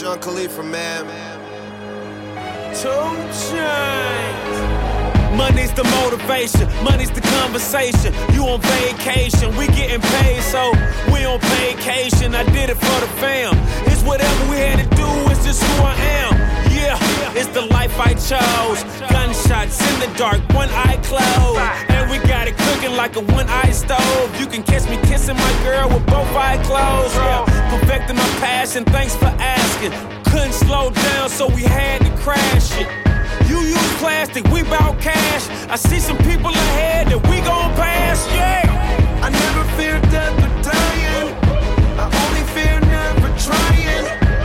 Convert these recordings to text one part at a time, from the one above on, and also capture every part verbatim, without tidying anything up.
Sean Khalifa, man. Two Chainz. Money's the motivation, money's the conversation. You on vacation, we getting paid, so we on vacation. I did it for the fam. It's whatever we had to do, it's just who I am. Yeah, it's the life I chose. Gunshots in the dark, one eye closed. And we got it cooking like a one-eye stove. You can catch me kissing my girl with both eyes closed. Yeah, perfecting my passion, thanks for asking. Couldn't slow down, so we had to crash it. You use plastic, we bout cash. I see some people ahead that we gon' pass, yeah. I never fear death or dying. I only fear never trying.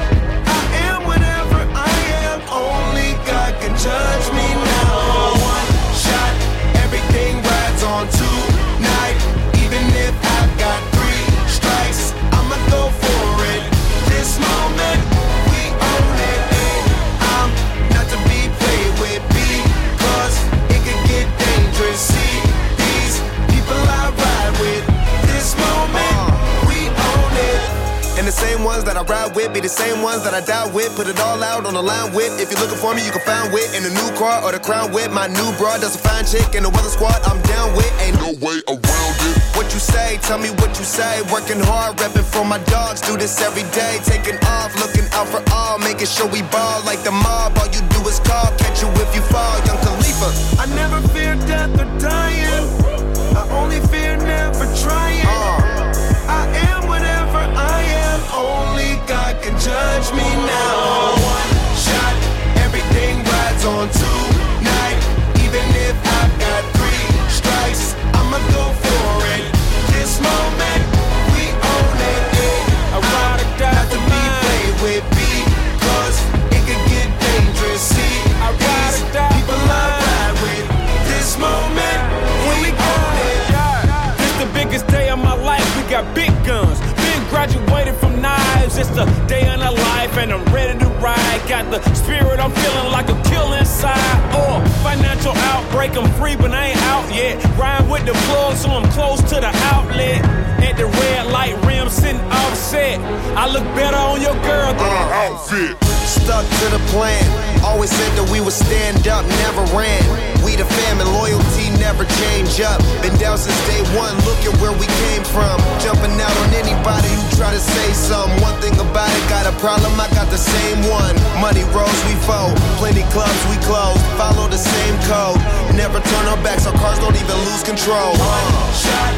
I am whatever I am. Only God can judge me now. One shot, everything rides on tonight. Even if I've got three strikes, I'ma go for it. This moment, we own it. And I'm not to be played with because it could get dangerous. See these people I ride with. This moment, we own it. And the same ones that I ride with be the same ones that I die with. Put it all out on the line with. If you're looking for me, you can find wit in the new car or the crown with. My new broad does a fine chick in the weather squad. I'm down with. Ain't no way around it. What you say? Tell me what you say. Working hard, repping for my dogs. Do this every day. Taking off, looking out for all. Making sure we ball like the mob. All you do is call. Catch you if you fall. Young Khalifa. I never fear death or dying. I only fear never trying. Uh. I am whatever I am. Only God can judge me now. One shot, everything rides on tonight. Even if I've got three strikes, I'ma go for it. This moment, we own it. I ride or die not to for be mine. played with because it could get dangerous. See, I ride these or die people for I mine. ride with. This moment, we own it. This the biggest day of my life. We got big guns. Been graduated from knives. It's the day of our life, and I'm ready to ride. Got the spirit, I'm feeling like a kill inside. Or financial outbreak, I'm free, but I ain't out yet. Ride with the plug, so I'm close to the outlet. At the red light rim, sitting offset. I look better on your girl than an outfit. Stuck to the plan. Always said that we would stand up, never ran. We the fam and loyalty never change up. Been down since day one, look at where we came from. Jumping out on anybody who try to say something. One thing about it, got a problem, I got the same one. Money rolls, we fold. Plenty clubs, we close. Follow the same code. Never turn our backs, our cars don't even lose control. One shot,